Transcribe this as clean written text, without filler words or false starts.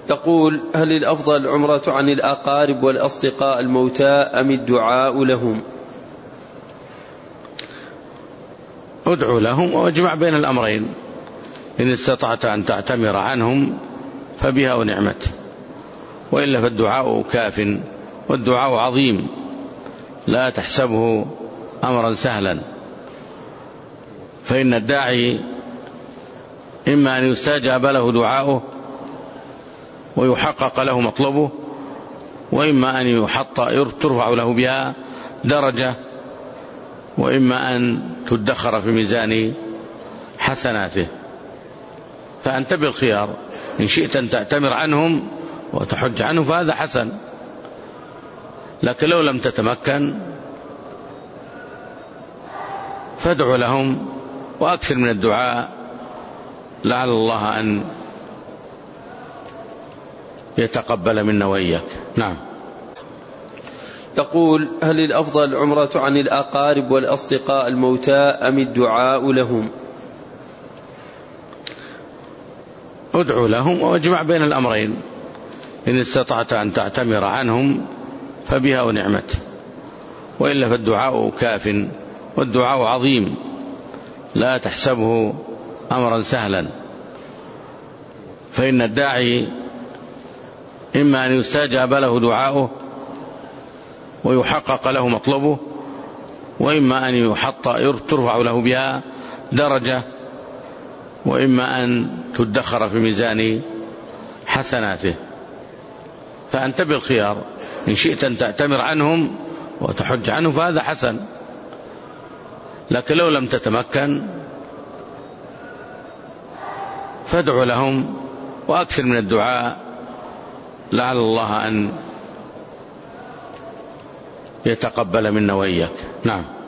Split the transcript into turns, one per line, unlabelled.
تقول: هل الأفضل العمرة عن الأقارب والأصدقاء الموتى أم الدعاء لهم؟
ادعو لهم واجمع بين الأمرين، إن استطعت أن تعتمر عنهم فبها ونعمت، وإلا فالدعاء كاف، والدعاء عظيم لا تحسبه أمرا سهلا، فإن الداعي إما أن يستجاب له دعاؤه ويحقق له مطلبه، وإما أن ترفع له بها درجة، وإما أن تدخر في ميزان حسناته. فأنت بالخيار، إن شئت أن تعتمر عنهم وتحج عنهم فهذا حسن، لكن لو لم تتمكن فادع لهم وأكثر من الدعاء، لعل الله أن يتقبل منا وإياك. نعم.
تقول: هل الأفضل العمرة عن الأقارب والأصدقاء الموتى أم الدعاء لهم؟
ادعو لهم واجمع بين الأمرين، إن استطعت أن تعتمر عنهم فبها ونعمت، وإلا فالدعاء كاف، والدعاء عظيم لا تحسبه أمرا سهلا، فإن الداعي إما أن يستجاب له دعاؤه ويحقق له مطلبه، وإما أن ترفع له بها درجة، وإما أن تدخر في ميزان حسناته. فأنت بالخيار، إن شئت أن تعتمر عنهم وتحج عنهم فهذا حسن، لكن لو لم تتمكن فادع لهم وأكثر من الدعاء، لعل الله أن يتقبل منا وإياك. نعم.